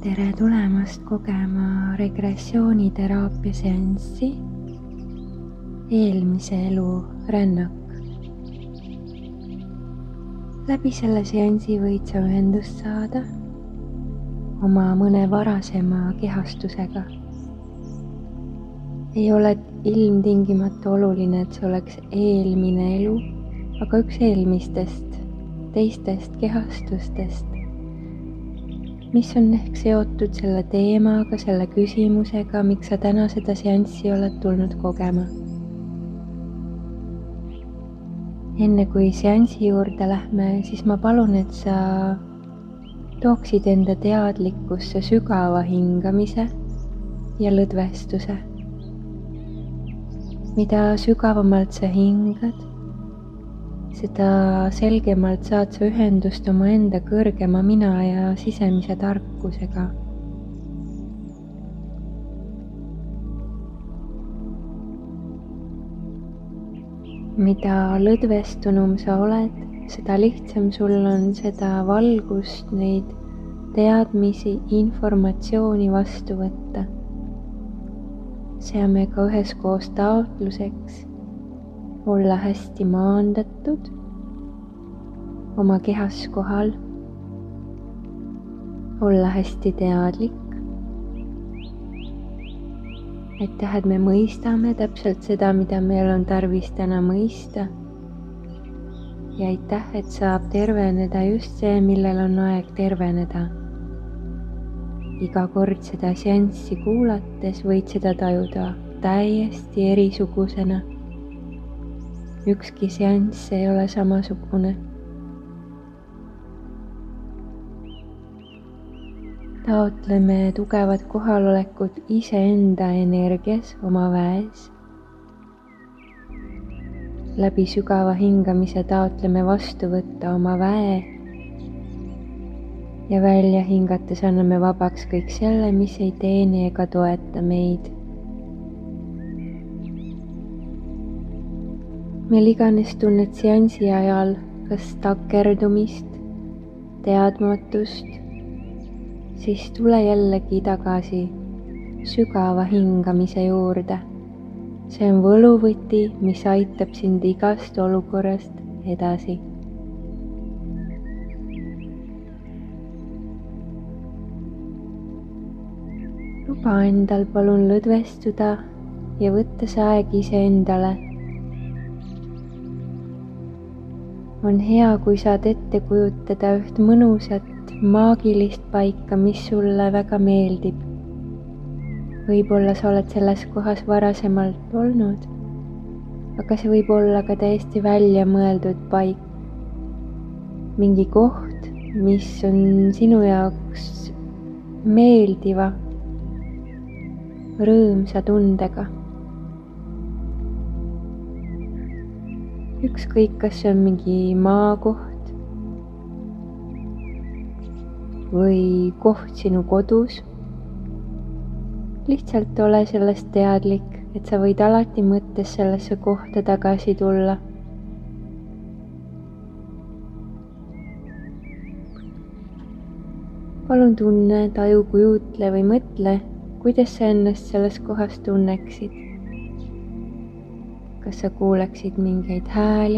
tere tulemast kogema regressiooniteraapia seanssi eelmise elu rännak. Läbi selle seansi võid sa ühendust saada oma mõne varasema kehastusega. Ei ole ilmtingimata oluline, et see oleks eelmine elu, aga üks eelmistest, teistest kehastustest, mis on ehk seotud selle teemaga, selle küsimusega, miks sa täna seda seanssi oled tulnud kogema. Enne kui seansi juurde lähme, siis ma palun, et sa tooksid enda teadlikkusse sügava hingamise ja lõdvestuse. Mida sügavamalt sa hingad, seda selgemalt saad sa ühendust oma enda kõrgema mina ja sisemise tarkusega. Mida lõdvestunum sa oled, seda lihtsam sul on seda valgust, neid teadmisi, informatsiooni vastu võtta. Seame ka üheskoos taotluseks olla hästi maandatud oma kehas kohal, olla hästi teadlik. Aitäh, et me mõistame täpselt seda, mida meil on tarvis täna mõista. Ja aitäh, et saab terveneda just see, millel on aeg terveneda. Iga kord seda seanssi kuulates võid seda tajuda täiesti erisugusena. Ükski seanss ei ole samasugune. Taotleme tugevat kohalolekut iseenda energias oma väes. Läbi sügava hingamise taotleme vastu võtta oma väe ja välja hingates anname vabaks kõik selle, mis ei teeni ega toeta meid. Mil iganes tunned seansi ajal kas takerdumist, teadmatust, siis tule jällegi tagasi sügava hingamise juurde. See on võluvõti, mis aitab sind igast olukorrast edasi. Luba endal palun lõdvestuda ja võtta see aeg iseendale. On hea, kui saad ette kujutada üht mõnusat, maagilist paika, mis sulle väga meeldib. Võib-olla sa oled selles kohas varasemalt olnud, aga see võib olla ka täiesti välja mõeldud paik. Mingi koht, mis on sinu jaoks meeldiva, rõõmsa tundega. Ükskõik, kas see on mingi maakoht või koht sinu kodus. Lihtsalt ole sellest teadlik, et sa võid alati mõttes sellesse kohta tagasi tulla. Palun tunne, taju, kujutle või mõtle, kuidas sa ennast selles kohas tunneksid. Kas sa kuuleksid mingeid hääli,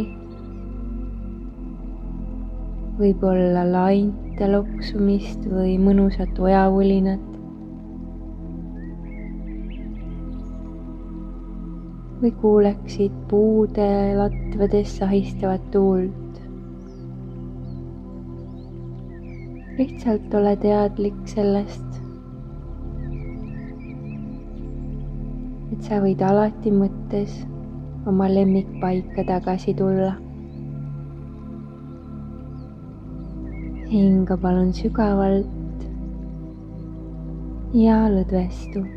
võib-olla lainte loksumist või mõnusat ojavulinat. Või kuuleksid puude latvades sahistavat tuult. Lihtsalt ole teadlik sellest, et sa võid alati mõttes oma lemmikpaika tagasi tulla. Hinga palun sügavalt ja lõdvestu.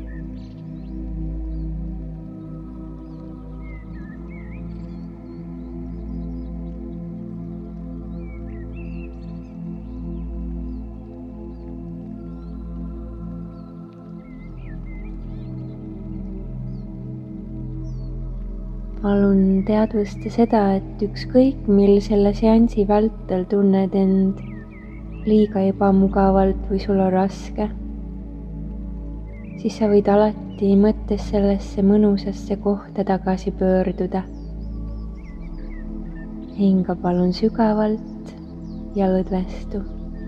Palun teadvusta seda, et ükskõik mil selle seansi vältel tunned end liiga ebamugavalt või sul on raske, siis sa võid alati mõttes sellesse mõnusasse kohta tagasi pöörduda. Hinga palun sügavalt ja lõdvestu.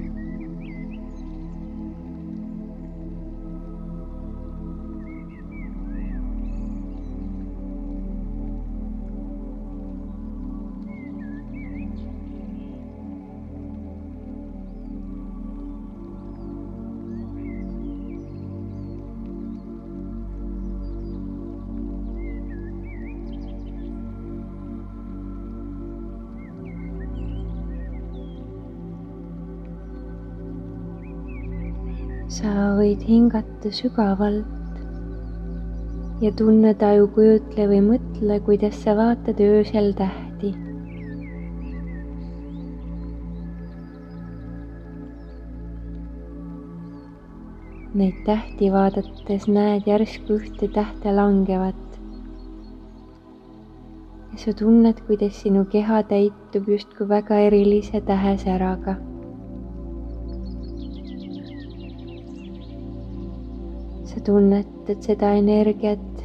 Sa võid hingata sügavalt ja tunne taju kujutle või mõtle, kuidas sa vaatad öösel tähti. Neid tähti vaadates näed järsku ühte tähte langevat ja sa tunned, kuidas sinu keha täitub justkui väga erilise tähesäraga. Sa tunnetad seda energiat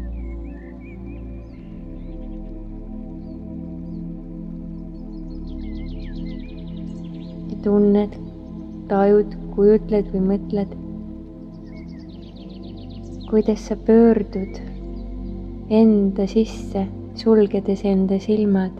ja tunned, tajud, kujutled või mõtled, kuidas sa pöördud enda sisse, sulgedes enda silmad.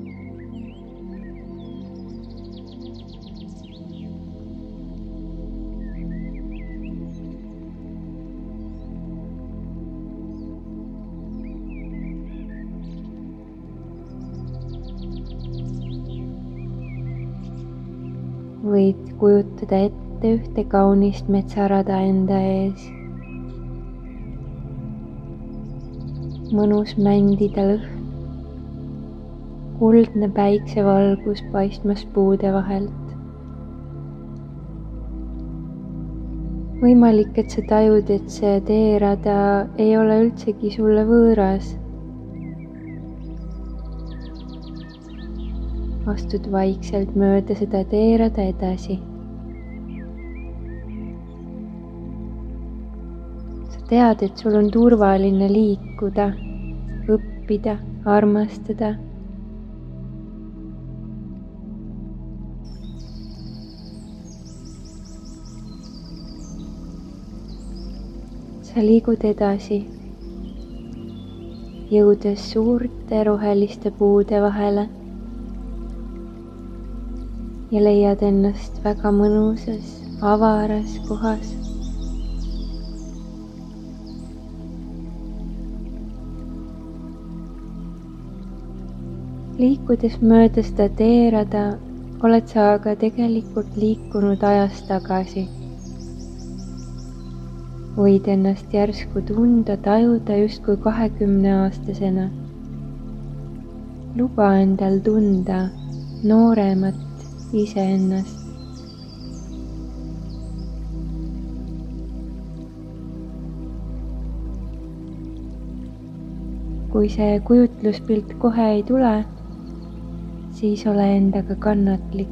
Võid kujutada ette ühte kaunist metsarada enda ees. Mõnus mändida lõhn, kuldne päiksevalgus paistmas puude vahelt. Võimalik, et sa tajud, et see teerada ei ole üldsegi sulle võõras. Astud vaikselt mööda seda teerada edasi. Sa tead, et sul on turvaline liikuda, õppida, armastada. Sa liigud edasi, jõudes suurte roheliste puude vahele. Ja leiad ennast väga mõnusas, avaras kohas. Liikudes mööda seda teerada, oled sa aga tegelikult liikunud ajas tagasi. Võid ennast järsku tunda, tajuda justkui 20-aastasena. Luba endal tunda nooremat iseennast. Kui see kujutluspilt kohe ei tule, siis ole endaga kannatlik.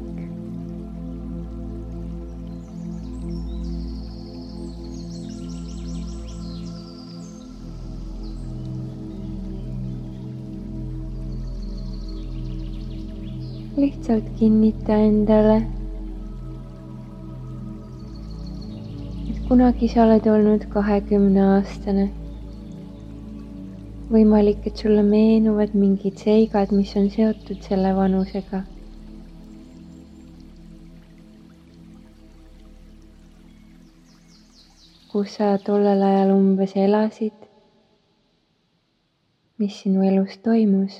Lihtsalt kinnita endale, et kunagi sa oled olnud 20-aastane. Võimalik, et sulle meenuvad mingid seigad, mis on seotud selle vanusega. Kus sa tollel ajal umbes elasid, mis sinu elus toimus.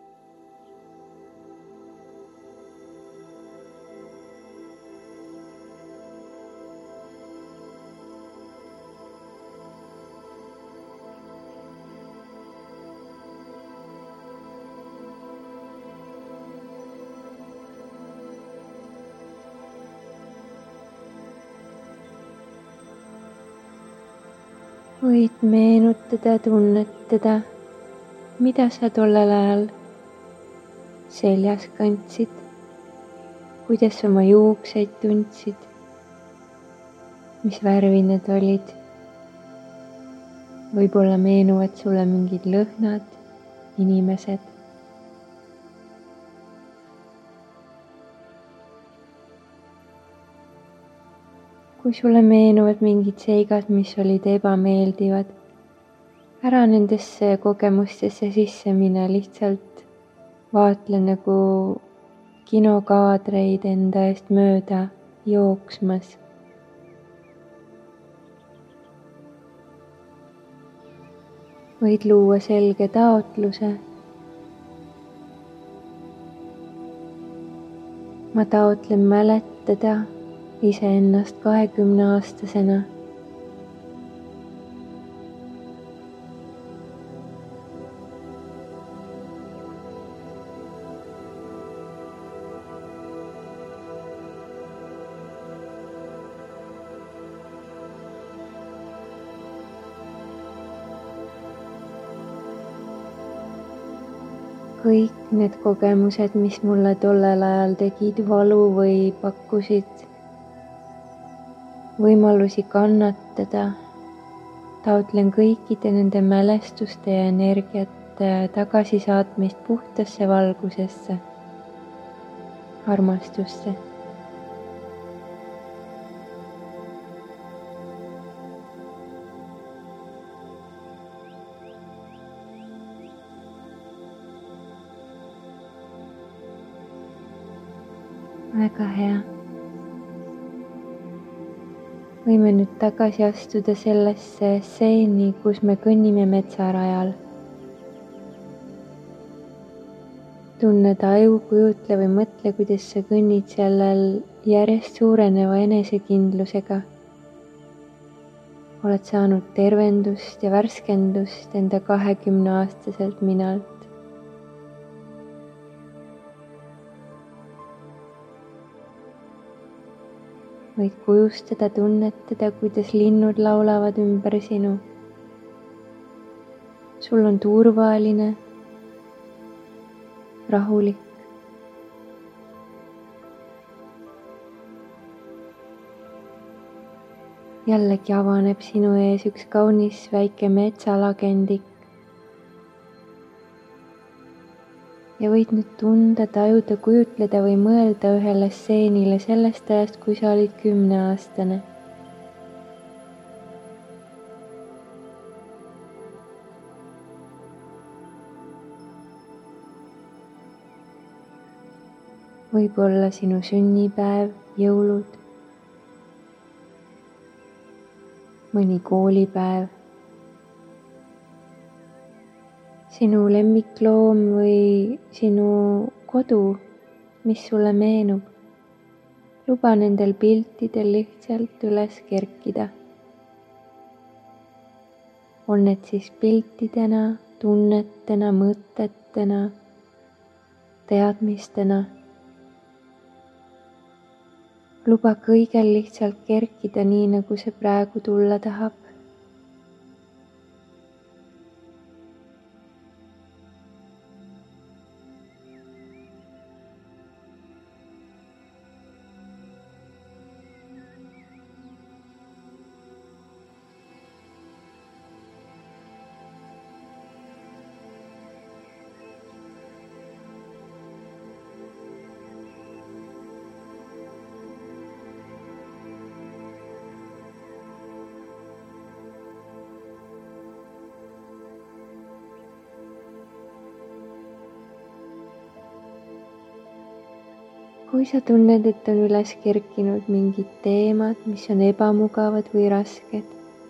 Võid meenutada, tunnetada, mida sa tollel ajal seljas kandsid, kuidas sa oma juukseid tundsid, mis värvi need olid. Võib-olla meenuvad sulle mingid lõhnad, inimesed. Kui sulle meenuvad mingid seigad, mis olid ebameeldivad, ära nendesse kogemustesse sisse mine, lihtsalt vaatle nagu kinokaadreid enda eest mööda jooksmas. Võid luua selge taotluse. Ma taotlen mäletada iseennast 20-aastasena. Kõik need kogemused, mis mulle tollel ajal tegid valu või pakkusid võimalusi kannatada, taotlen kõikide nende mälestuste ja energiate tagasisaatmist puhtasse valgusesse, armastusse. Väga hea. Võime nüüd tagasi astuda sellesse stseeni, kus me kõnnime metsarajal. Tunne taju, kujutle või mõtle, kuidas sa kõnnid sellel järjest suureneva enesekindlusega. Oled saanud tervendust ja värskendust enda 20-aastaselt minalt. Võid kujustada, tunnetada, kuidas linnud laulavad ümber sinu. Sul on turvaline, rahulik. Jällegi avaneb sinu ees üks kaunis väike metsalagendik. Ja võid nüüd tunda, tajuda, kujutleda või mõelda ühele stseenile sellest ajast, kui sa olid 10-aastane. Võib-olla sinu sünnipäev, jõulud, mõni koolipäev, sinu lemmikloom või sinu kodu, mis sulle meenub. Luba nendel piltidel lihtsalt üles kerkida. On need siis piltidena, tunnetena, mõtetena, teadmistena. Luba kõigel lihtsalt kerkida nii, nagu see praegu tulla tahab. Kui sa tunned, et on üles kerkinud mingid teemad, mis on ebamugavad või rasked,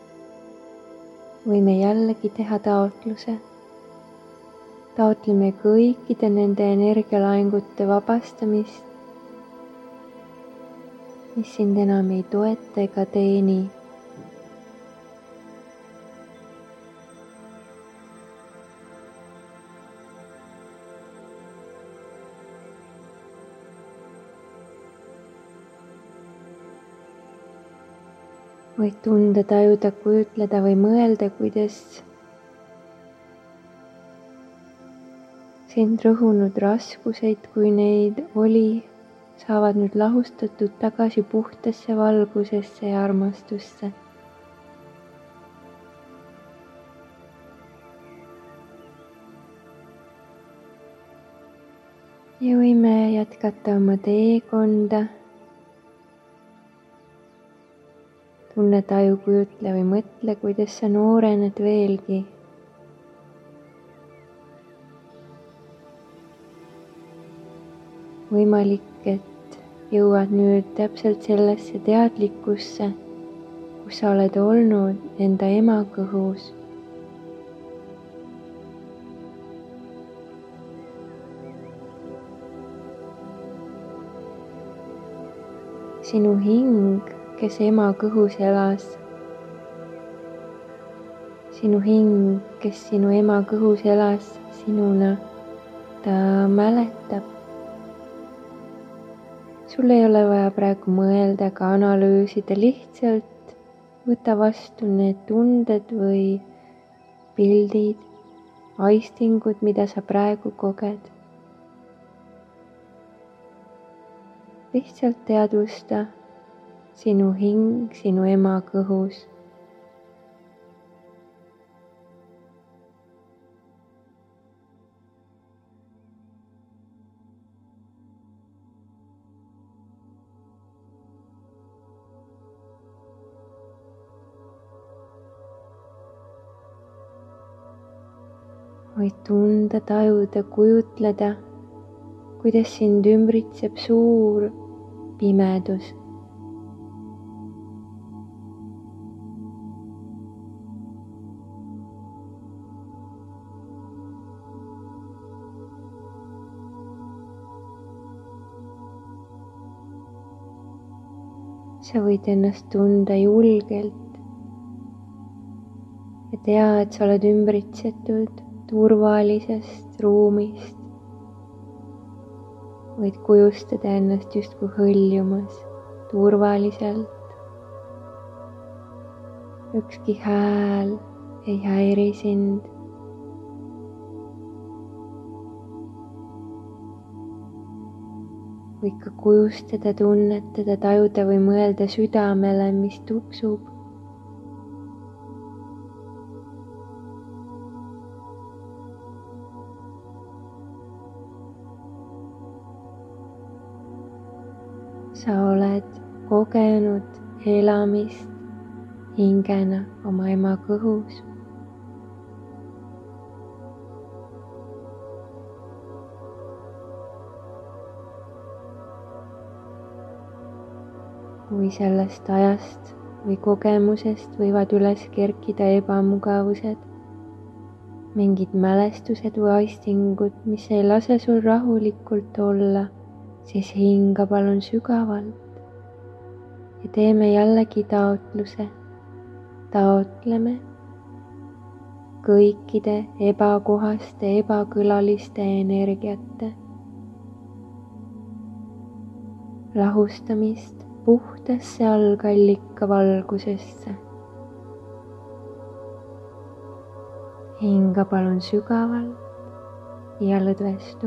võime jällegi teha taotluse. Taotleme kõikide nende energialaengute vabastamist, mis sind enam ei toeta ega teeni. Võid tunda, tajuda, kujutleda või mõelda, kuidas sind rõhunud raskuseid, kui neid oli, saavad nüüd lahustatud tagasi puhtasse valgusesse ja armastusse. Ja võime jätkata oma teekonda. Tunne, taju, kujutle või mõtle, kuidas sa noorened veelgi. Võimalik, et jõuad nüüd täpselt sellesse teadlikkusse, kus sa oled olnud enda ema kõhus. Sinu hing, kes ema kõhus elas. Sinu hing, kes sinu ema kõhus elas sinuna, ta mäletab. Sul ei ole vaja praegu mõelda ega analüüsida, lihtsalt võta vastu need tunded või pildid, aistingud, mida sa praegu koged. Lihtsalt teadvusta sinu hing sinu ema kõhus. Võid tunda, tajuda, kujutleda, kuidas sind ümbritseb suur pimedus. Sa võid ennast tunda julgelt ja tea, et sa oled ümbritsetud turvalisest ruumist. Võid kujustada ennast justkui hõljumas turvaliselt. Ükski hääl ei häiri sind. Võid ka kujustada, tunnetada, tajuda või mõelda südamele, mis tuksub. Sa oled kogenud elamist hingena oma ema kõhus. Kui sellest ajast või kogemusest võivad üles kerkida ebamugavused, mingid mälestused või aistingud, mis ei lase sul rahulikult olla, siis hinga palun sügavalt ja teeme jällegi taotluse. Taotleme kõikide ebakohaste, ebakõlaliste energiate lahustamist puhtasse algallika valgusesse. Hinga palun sügavalt ja lõdvestu.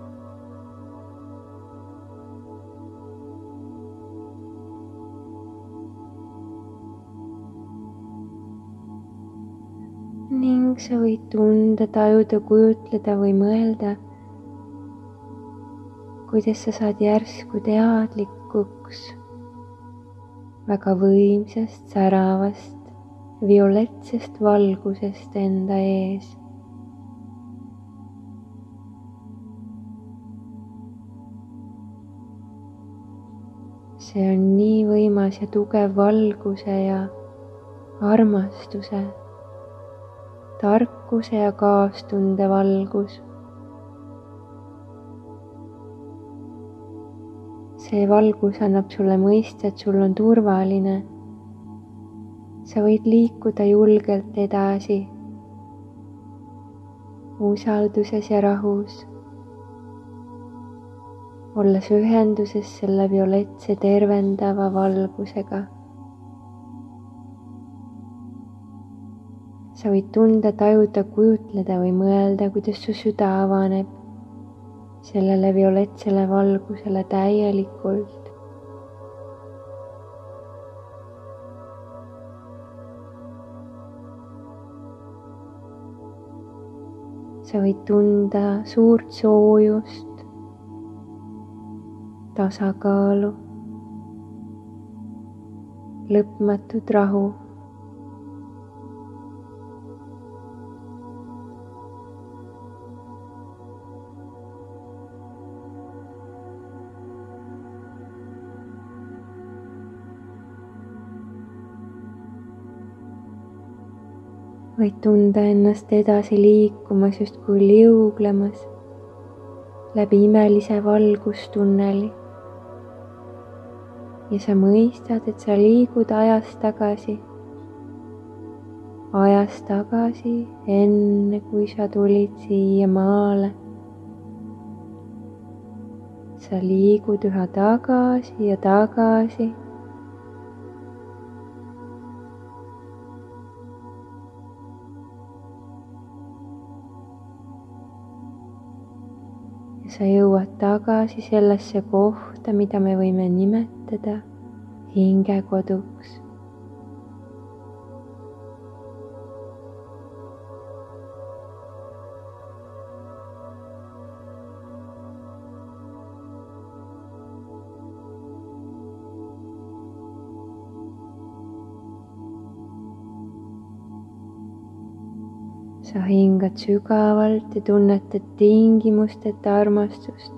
Ning sa võid tunda, tajuda, kujutleda või mõelda, kuidas sa saad järsku teadlikuks väga võimsast, säravast, violetsest valgusest enda ees. See on nii võimas ja tugev valguse ja armastuse, tarkuse ja kaastunde valgus. See valgus annab sulle mõista, et sul on turvaline. Sa võid liikuda julgelt edasi, usalduses ja rahus, olles ühenduses selle violetse tervendava valgusega. Sa võid tunda, tajuda, kujutleda või mõelda, kuidas su süda avaneb sellele violetsele valgusele täielikult. sa võid tunda suurt soojust, tasakaalu, lõpmatut rahu. võid tunda ennast edasi liikumas, justkui liuglemas läbi imelise valgustunneli. ja sa mõistad, et sa liigud ajas tagasi, enne kui sa tulid siia maale. sa liigud üha tagasi ja tagasi. sa jõuad tagasi sellesse kohta, mida me võime nimetada hingekoduks. sa hingad sügavalt ja tunnetad tingimusteta armastust,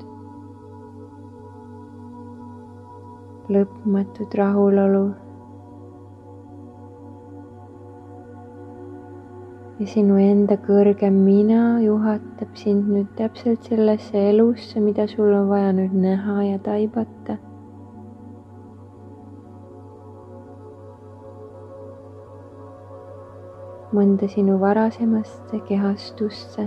lõpmatut rahulolu. ja sinu enda kõrgem mina juhatab sind nüüd täpselt sellesse elusse, mida sul on vaja nüüd näha ja taibata. mõnda sinu varasemasse kehastusse.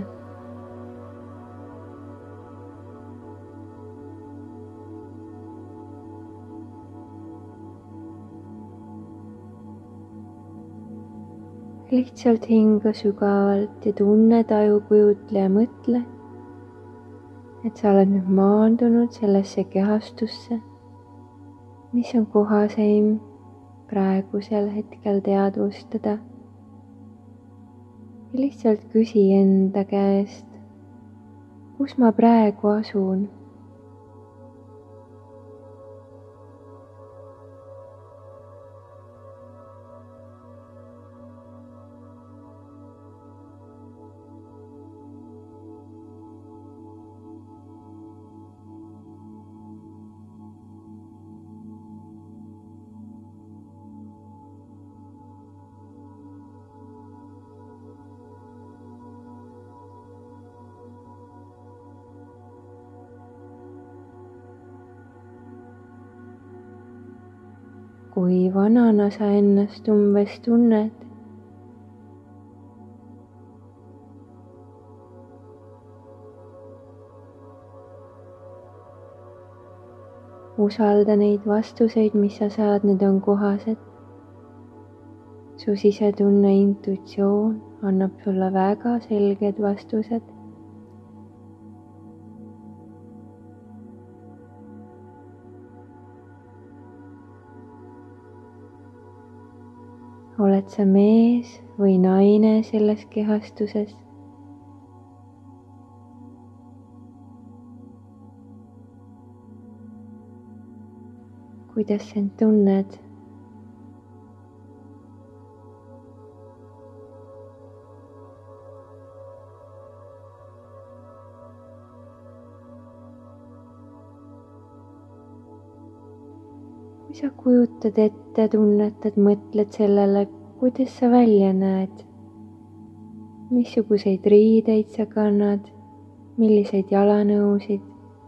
lihtsalt hinga sügavalt ja tunne, taju, kujutle ja mõtle, et sa oled nüüd maandunud sellesse kehastusse, mis on kohaseim praegusel hetkel teadvustada. ja lihtsalt küsi enda käest, kus ma praegu asun. kui vanana sa ennast umbes tunned. usalda neid vastuseid, mis sa saad, need on kohased. su sisetunne, intuitsioon annab sulle väga selged vastused. oled sa mees või naine selles kehastuses? kuidas sa end tunned? kui sa kujutad ette, tunnetad, mõtled sellele, kuidas sa välja näed, missuguseid riideid sa kannad, milliseid jalanõusid.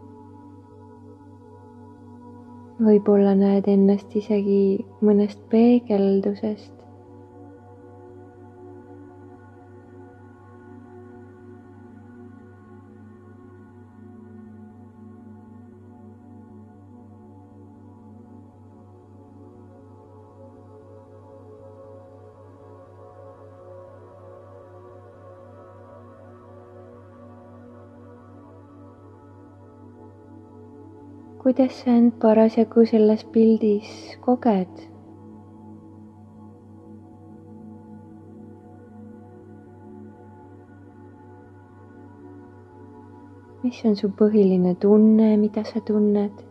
võib-olla näed ennast isegi mõnest peegeldusest. kuidas sa end parasjagu selles pildis koged? mis on su põhiline tunne, mida sa tunned?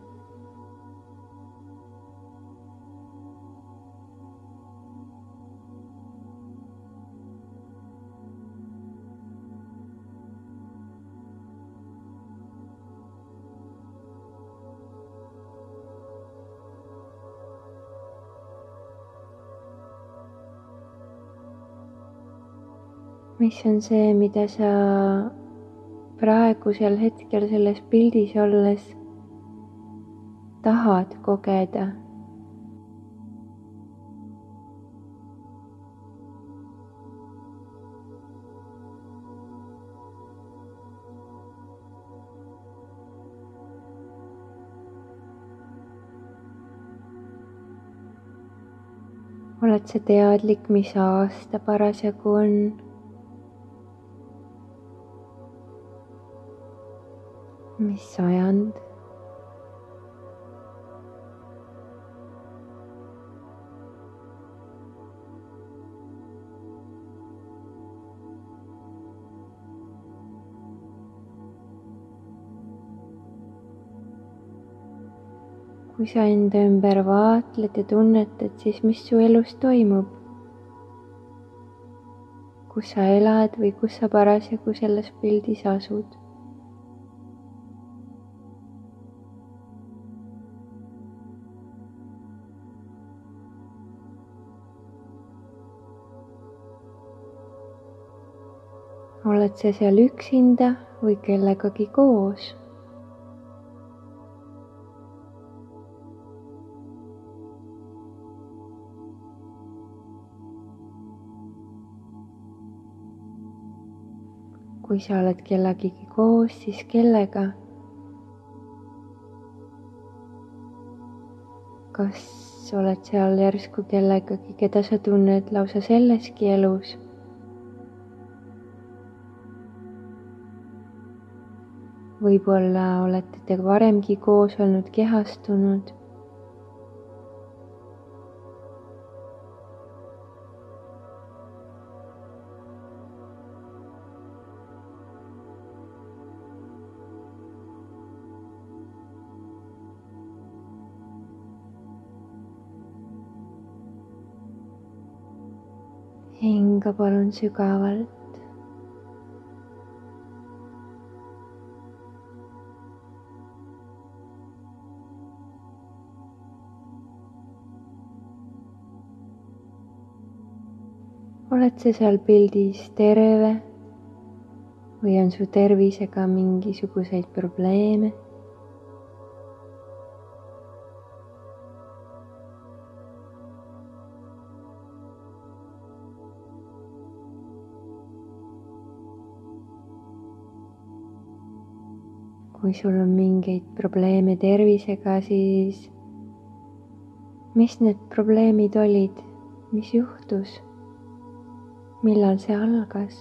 mis on see, mida sa praegusel hetkel selles pildis olles tahad kogeda? oled sa teadlik, mis aasta parasjagu on? mis sajand? kui sa enda ümber vaatled ja tunnetad, siis mis su elus toimub? kus sa elad või kus sa parasjagu selles pildis asud? oled sa seal üksinda või kellegagi koos? kui sa oled kellegagi koos, siis kellega? kas oled seal järsku kellegagi, keda sa tunned lausa selleski elus? võib-olla olete te varemgi koos olnud, kehastunud. hinga palun sügavalt. oled sa seal pildis terve või on su tervisega mingisuguseid probleeme? kui sul on mingeid probleeme tervisega, siis mis need probleemid olid, mis juhtus? millal see algas?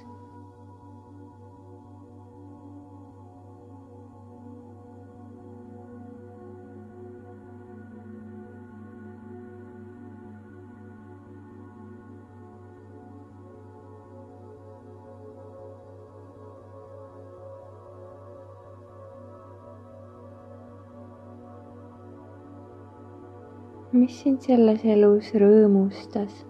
mis sind selles elus rõõmustas?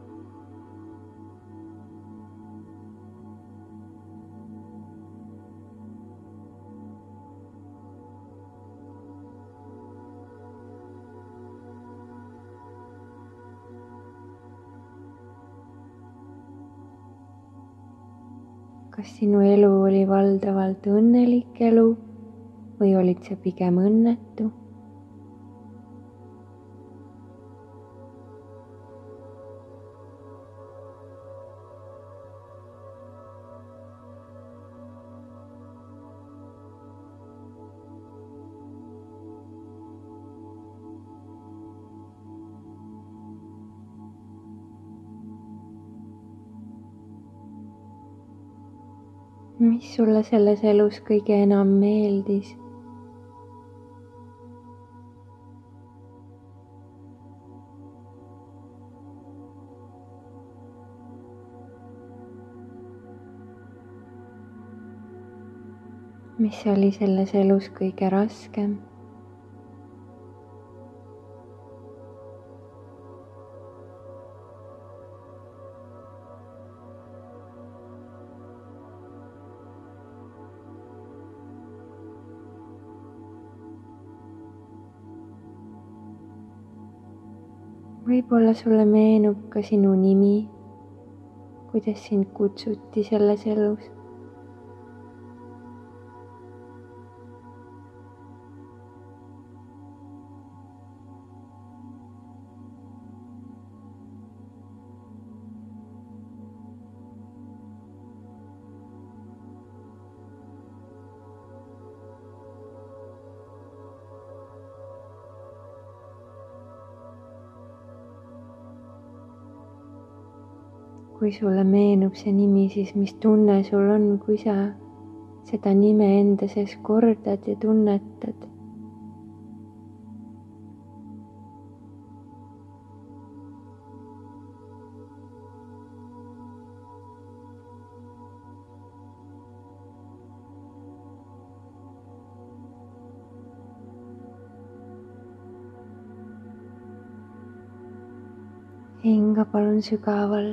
kas sinu elu oli valdavalt õnnelik elu või olid sa pigem õnnetu? mis sulle selles elus kõige enam meeldis? mis oli selles elus kõige raskem? Võib-olla sulle meenub ka sinu nimi, kuidas sind kutsuti selles elus. Kui sulle meenub see nimi, siis mis tunne sul on, kui sa seda nime enda sees kordad ja tunnetad? Hinga palun sügavalt.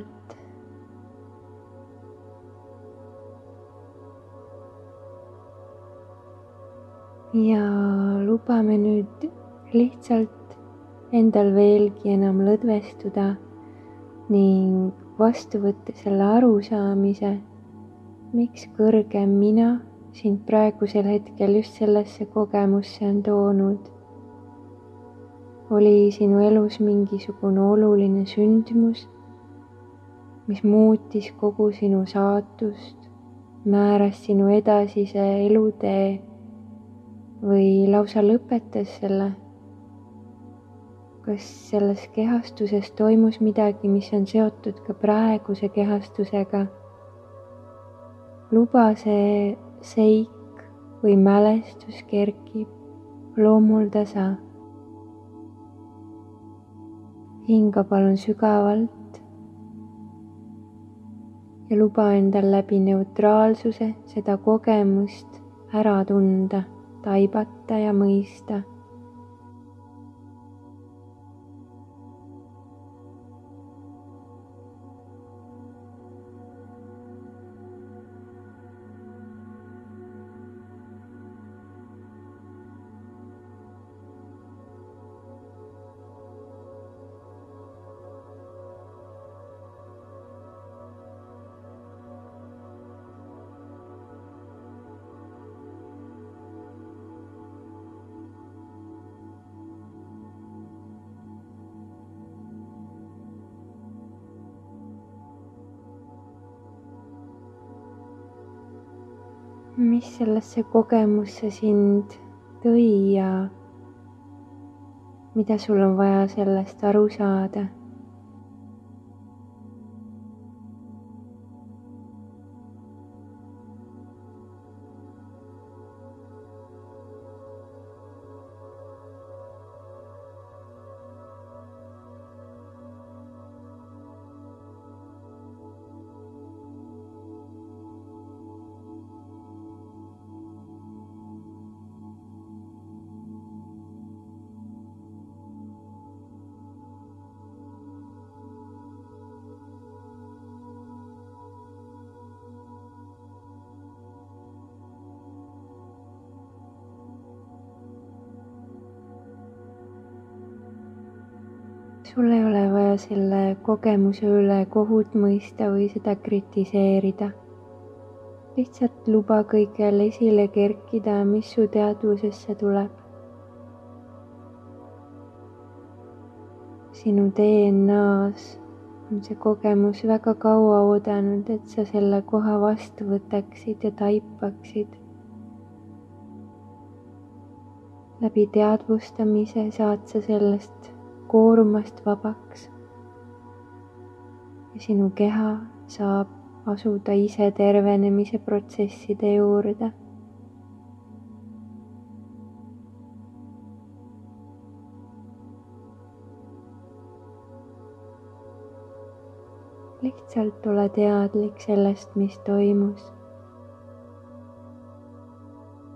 Ja lubame nüüd lihtsalt endal veelgi enam lõdvestuda ning vastu võtta selle arusaamise, miks kõrgem mina sind praegusel hetkel just sellesse kogemusse on toonud. Oli sinu elus mingisugune oluline sündmus, mis muutis kogu sinu saatust, määras sinu edasise elutee või lausa lõpetas selle? Kas selles kehastuses toimus midagi, mis on seotud ka praeguse kehastusega? Luba see seik või mälestus kerkib loomul tasa. Hinga palun sügavalt ja luba endal läbi neutraalsuse seda kogemust ära tunda, taibata ja mõista. Mis sellesse kogemusse sind tõi ja mida sul on vaja sellest aru saada? Sul ei ole vaja selle kogemuse üle kohut mõista või seda kritiseerida. Lihtsalt luba kõigel esile kerkida, mis su teadvusesse tuleb. Sinu DNA-s on see kogemus väga kaua oodanud, et sa selle koha vastu võtaksid ja taipaksid. Läbi teadvustamise saad sa sellest koormast vabaks ja sinu keha saab asuda ise tervenemise protsesside juurde. Lihtsalt ole teadlik sellest, mis toimus.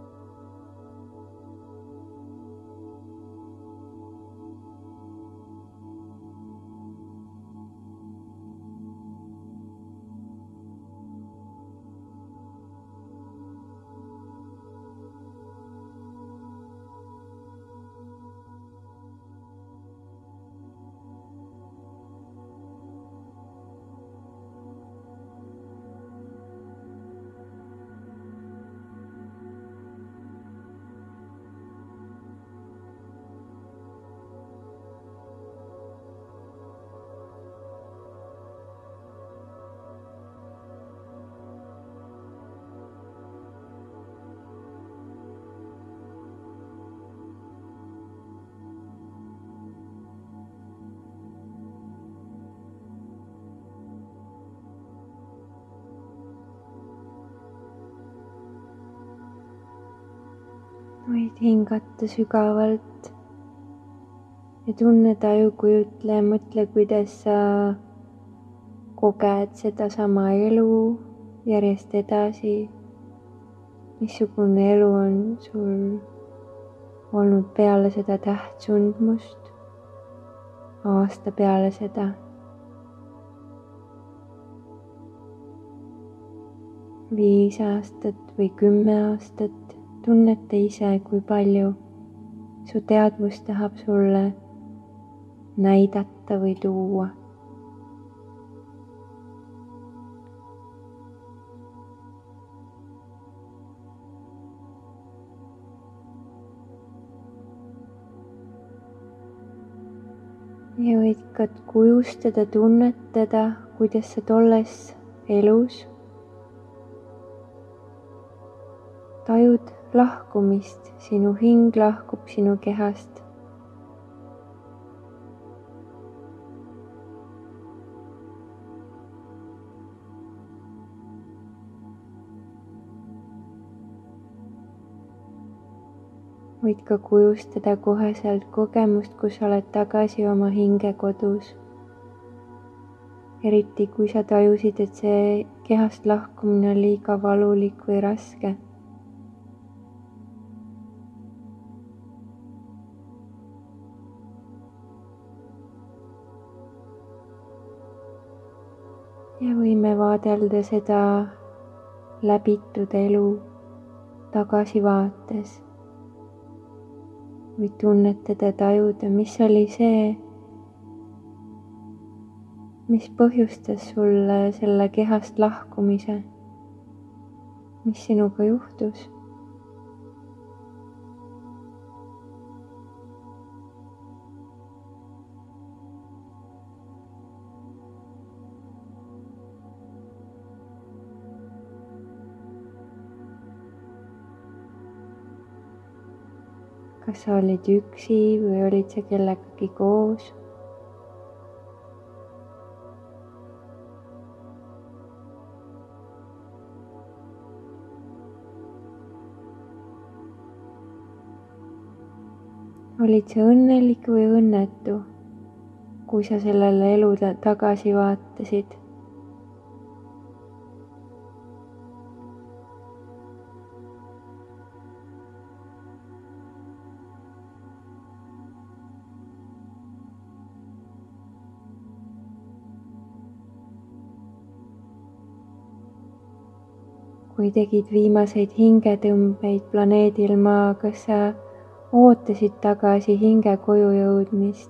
võid hingata sügavalt ja tunne, taju, kujutle ja mõtle, kuidas sa koged sedasama elu järjest edasi. Missugune elu on sul olnud peale seda tähtsundmust, aasta peale seda. Viis aastat või 10 aastat, tunneta ise, kui palju su teadvus tahab sulle näidata või tuua. Ja võid ka kujustada, tunnetada, kuidas sa tolles elus tajud lahkumist, sinu hing lahkub sinu kehast. Võid ka kujustada koheselt kogemust, kus sa oled tagasi oma hingekodus. Eriti kui sa tajusid, et see kehast lahkumine on liiga valulik või raske. Ja võime vaadelda seda läbitud elu tagasivaates või tunnetada, tajuda, mis oli see, mis põhjustas sulle selle kehast lahkumise, mis sinuga juhtus. Kas sa olid üksi või olid sa kellegagi koos? Olid sa õnnelik või õnnetu, kui sa sellele elule tagasi vaatasid? Kui tegid viimaseid hingetõmbeid planeedil Maa, kas sa ootasid tagasi hinge koju jõudmist?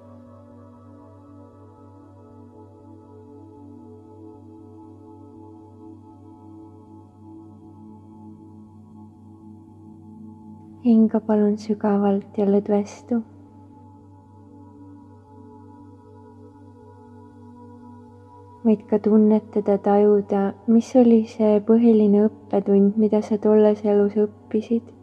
Hinga palun sügavalt ja lõdvestu. Võid ka tunnetada, tajuda, mis oli see põhiline õppetund, mida sa tolles elus õppisid.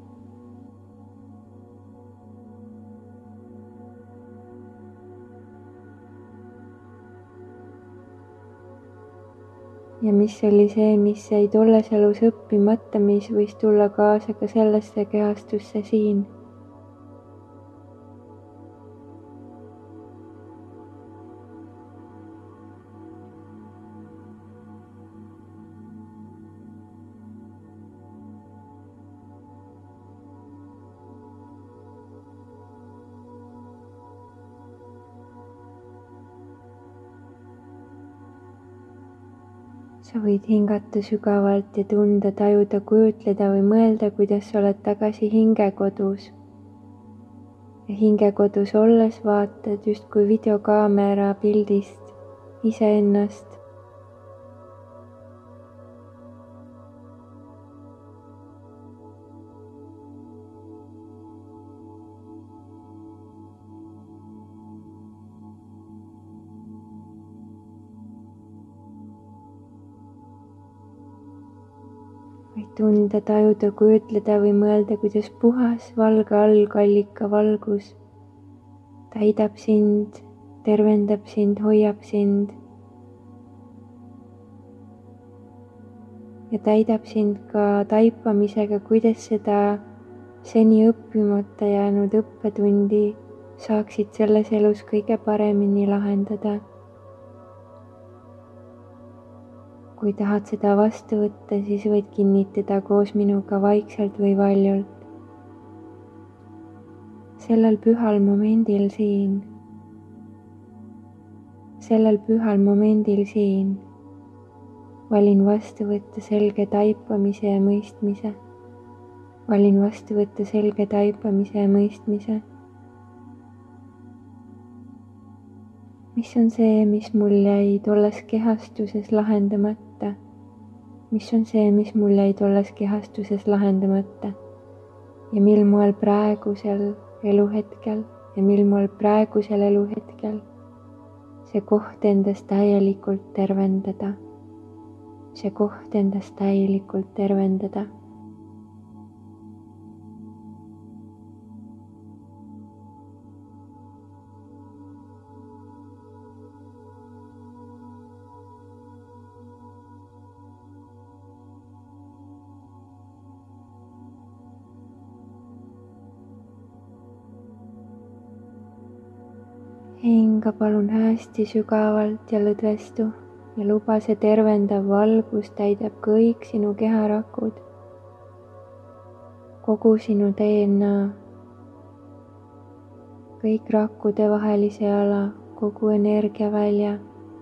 Ja mis oli see, mis jäi tolles elus õppimata, mis võis tulla kaasa ka sellesse kehastusse siin. Sa võid hingata sügavalt ja tunda, tajuda, kujutleda või mõelda, kuidas sa oled tagasi hingekodus. Ja hingekodus olles vaatad justkui videokaamera pildist iseennast. Võid tunda, tajuda, kujutleda või mõelda, kuidas puhas valge algallika valgus täidab sind, tervendab sind, hoiab sind ja täidab sind ka taipamisega, kuidas seda seni õppimata jäänud õppetundi saaksid selles elus kõige paremini lahendada. Kui tahad seda vastu võtta, siis võid kinnitada koos minuga vaikselt või valjult. Sellel pühal momendil siin valin vastu võtta selge taipamise ja mõistmise. Valin vastu võtta selge taipamise ja mõistmise. Mis on see, mis mul jäi tolles kehastuses lahendamata? Mis on see, mis mul jäi tolles kehastuses lahendamata? Ja mil moel praegusel eluhetkel see koht endast täielikult tervendada. Hinga palun hästi sügavalt ja lõdvestu ja luba see tervendav valgus täidab kõik sinu keharakud, kogu sinu DNA, kõik rakkude vahelise ala, kogu energiavälja.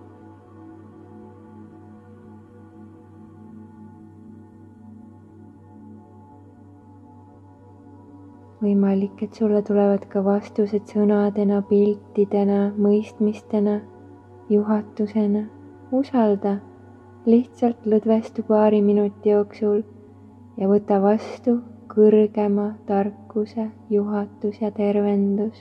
Võimalik, et sulle tulevad ka vastused sõnadena, piltidena, mõistmistena, juhatusena. Usalda, lihtsalt lõdvestu paari minuti jooksul ja võta vastu kõrgema tarkuse, juhatus ja tervendus.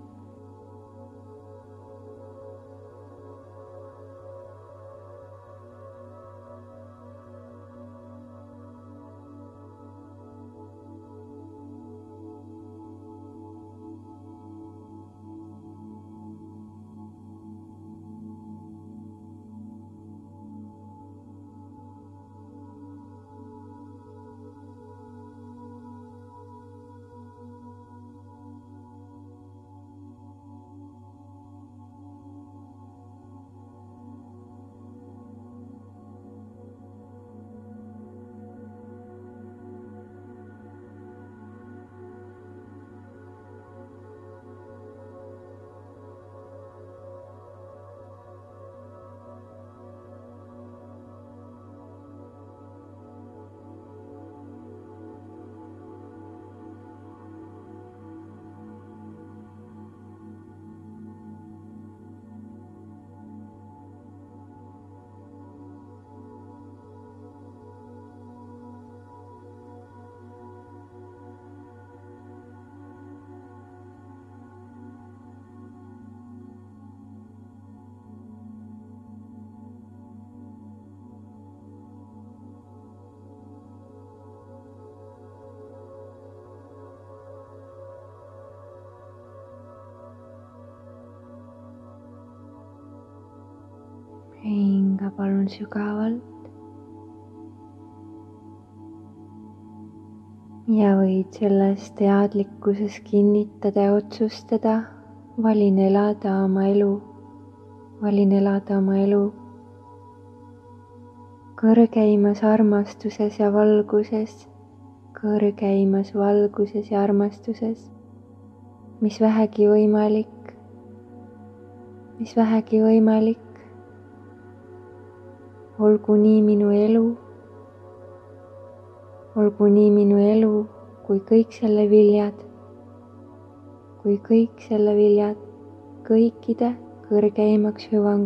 Hinga palun sügavalt ja võid selles teadlikkuses kinnitada ja otsustada, valin elada oma elu kõrgeimas armastuses ja valguses, kõrgeimas valguses ja armastuses, mis vähegi võimalik. Olgu nii minu elu, kui kõik selle viljad, kõikide kõrgeimaks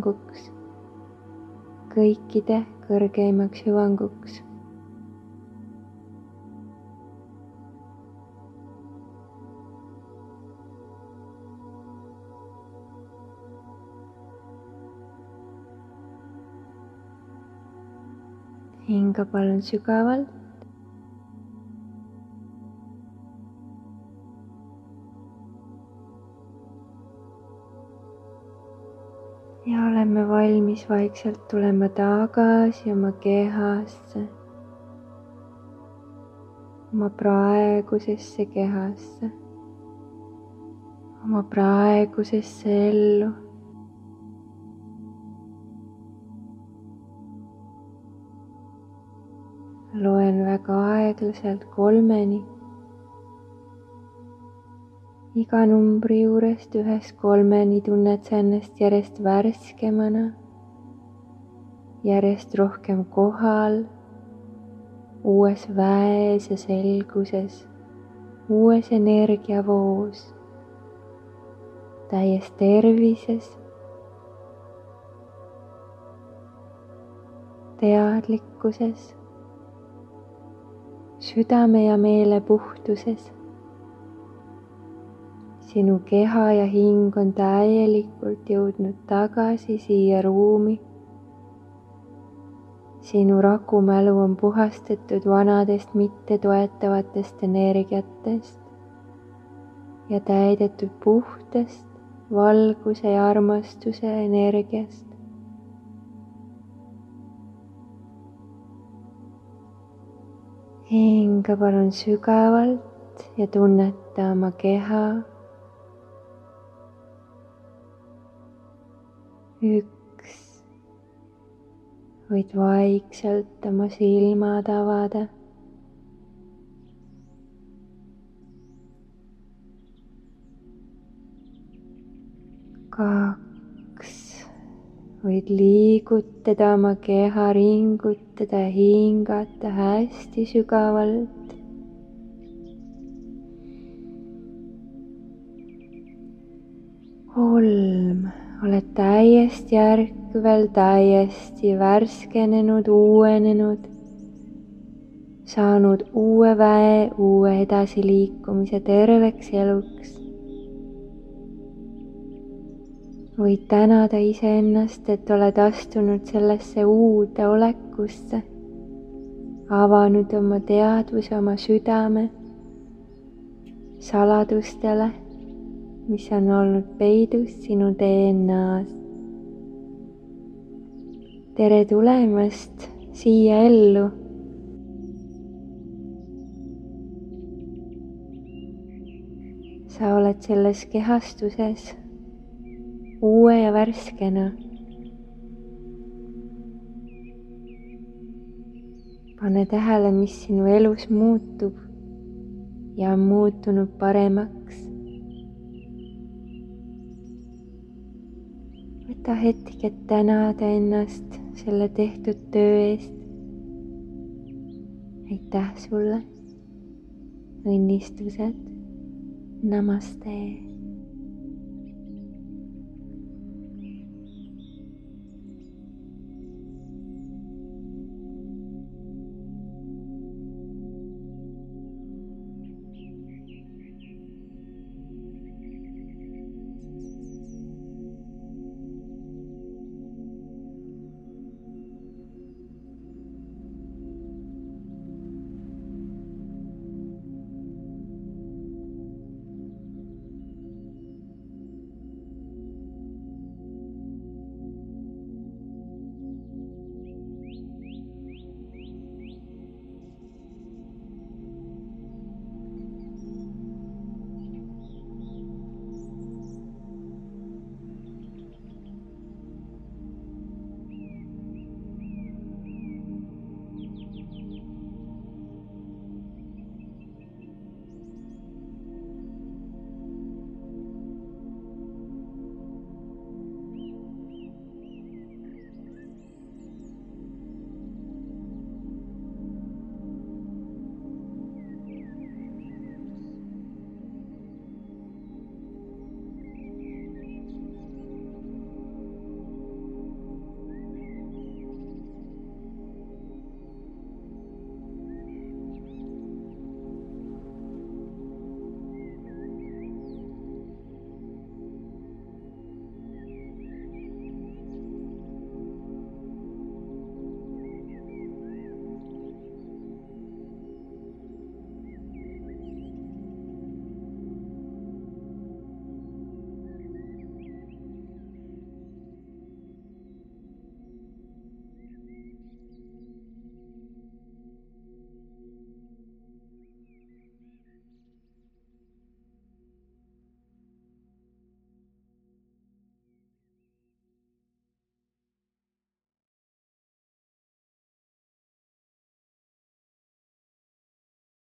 hüvanguks. Hinga palun sügavalt ja oleme valmis vaikselt tulema tagasi oma kehasse. oma praegusesse kehasse, oma praegusesse ellu. Loen väga aeglaselt 3-ni. Iga numbri juurest 1-3 tunned sa ennast järjest värskemana, järjest rohkem kohal, uues väes ja selguses, uues energiavoos, täies tervises, teadlikkuses, südame ja meele puhtuses. Sinu keha ja hing on täielikult jõudnud tagasi siia ruumi. Sinu rakumälu on puhastatud vanadest mittetoetavatest energiatest ja täidetud puhtast valguse ja armastuse energiast. Hinga palun sügavalt ja tunneta oma keha. 1. Võid vaikselt oma silmad avada. 2. Võid liigutada oma keha, ringutada ja hingata hästi sügavalt. 3. Oled täiesti ärkvel, täiesti värskenenud, uuenenud, saanud uue väe, uue edasiliikumise terveks eluks. Võid tänada iseennast, et oled astunud sellesse uude olekusse, avanud oma teadvuse, oma südame saladustele, mis on olnud peidus sinu DNA-s. Tere tulemast siia ellu. Sa oled selles kehastuses uue ja värskena. Pane tähele, mis sinu elus muutub ja on muutunud paremaks. Võta hetk, et tänada ennast selle tehtud töö eest. Aitäh sulle. Õnnistused. Namaste.